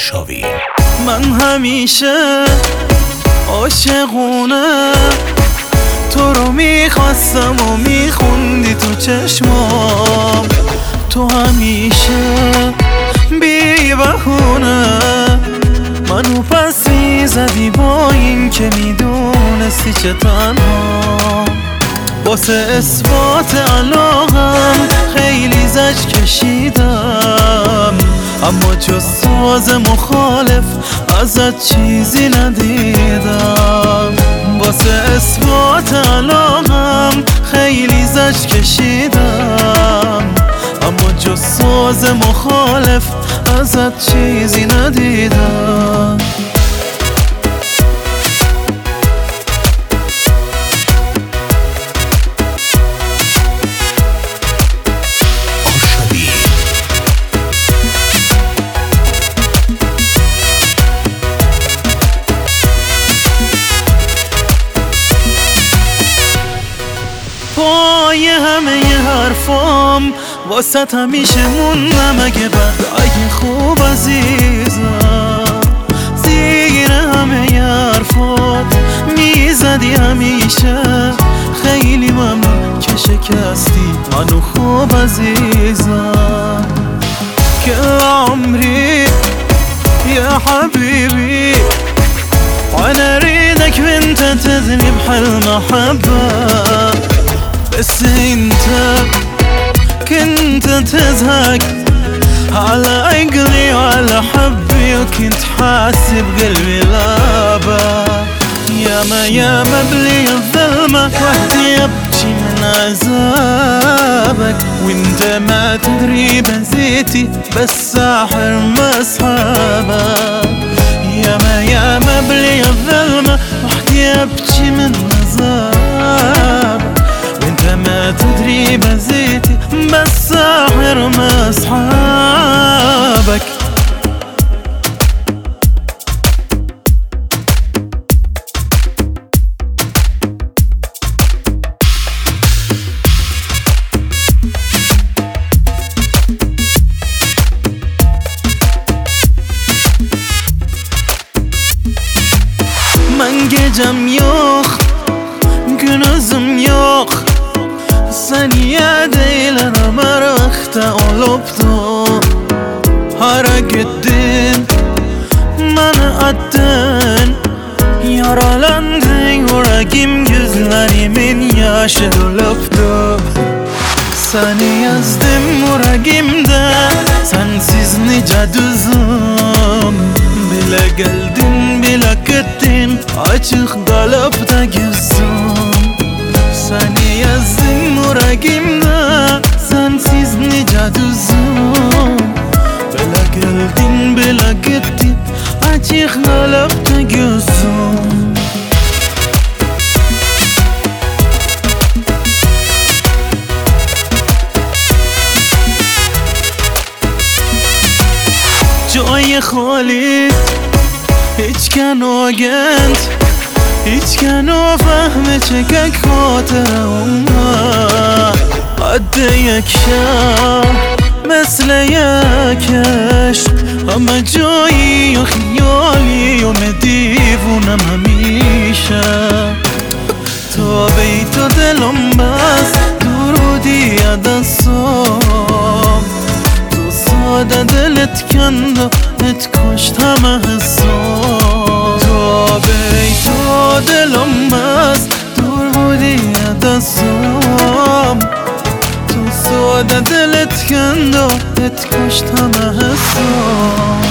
آرشاوی. من همیشه عاشقونه تو رو میخواستم و میخوندی تو چشمام، تو همیشه بی بهونه منو پس میزدی با این که میدونستی چه تنها. واسه اثبات علاقم خیلی زج کشیدم، اما جز ساز مخالف ازت چیزی ندیدم. واسه اثبات علاقم خیلی زج کشیدم، اما جز ساز مخالف ازت چیزی ندیدم. پای همه حرفام واسط همیشه موندم، اگه بد اگه خوب عزیزم. زیر همه حرفات میزدی همیشه، خیلی ممنون که شکستی منو خوب عزیزم. که عمري يا حبيبي وانا اريدك وانت تدري بهالمحبة، بس انت كنت تزهق على عقلي وعلى حبي، وكنت حاسب قلبي لابا. ياما بلي الظلمة وحدي ابكي من عذابك، وانت ما تدري بزيتي بس ساحر مسحابك. ياما بلي الظلمة وحدي ابكي من عذابك، وانت ما تدري بزيتي بس ساحر مسحابك. Ben gecem yok, günüzüm yok, saniye değil aramakta olupdu. Hara gittin, bana attın, yaralandın yüreğim, gözlerimin yaşı dolupdu. Seni yazdım yüreğimde, sensiz nice düzüm. Bile geldin bile gittin, açık kalıp da gözüm. Seni yazdım yüreğimde, sensiz nice düzüm. Bile geldin bile gittin, açık kalıp da gözüm. جای خالی هیچ کنو گند، هیچ کنو فهمه چکک خاطر اومد. قد یک شب مثل یک عشق، همه جایی و خیالی و دیوونم همیشه. تا بیت و دلم بس درودی دستم، ساده دلت کند و ات کشت همه حسام. تا بیت و دلم بست دور بودی دستم، تو ساده دلت کند و ات کشت همه حسام.